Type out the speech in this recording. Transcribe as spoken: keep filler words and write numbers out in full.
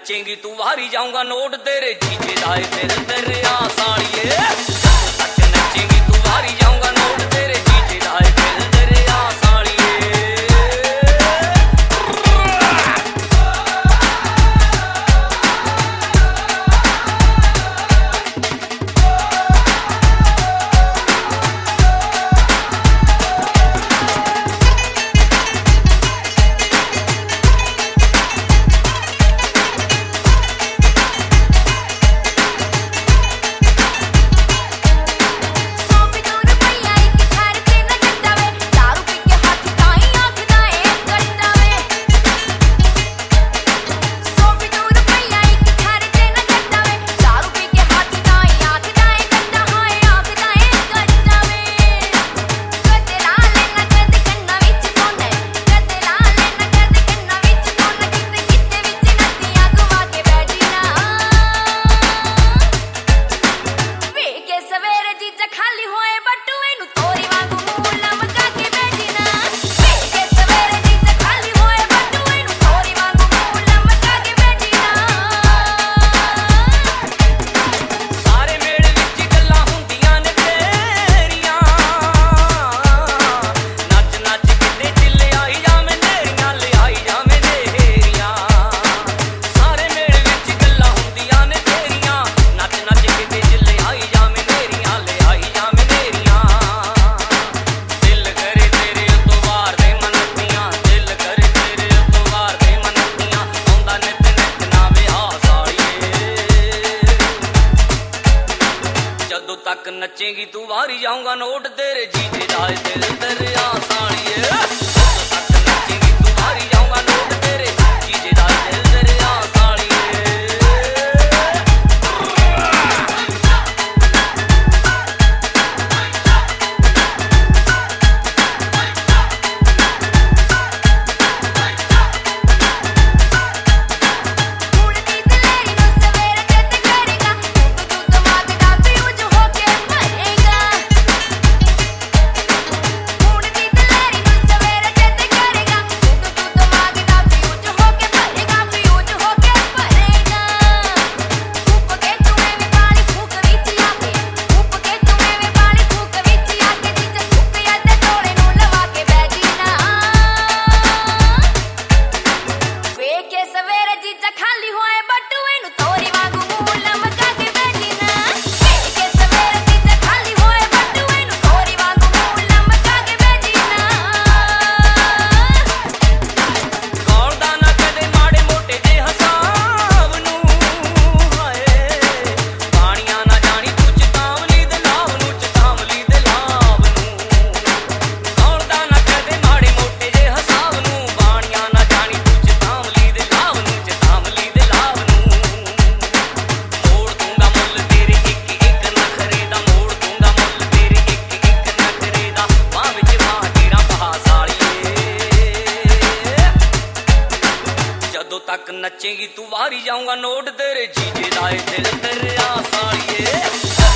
नचेंगी तू वारी जाऊंगा नोट तेरे जीजे दाए दिल तेरे आ साड़िए तक नचेंगी तू वारी जाऊंगा नोट तेरे जीजे दाए दिल तेरे आ साड़िए तक नचेंगी तू वारी जाऊंगा नोट तेरे जीजे दाए दिल तेरे आ साड़िए तक नचेंगी तू वारी जाऊंगा नोट तेरे जीजे दाए दिल तेरे आ साड़िए तक नचेंगी तू वारी जाऊंगा नोट तेरे जीजे दाए दिल तेरे आ साड़िए।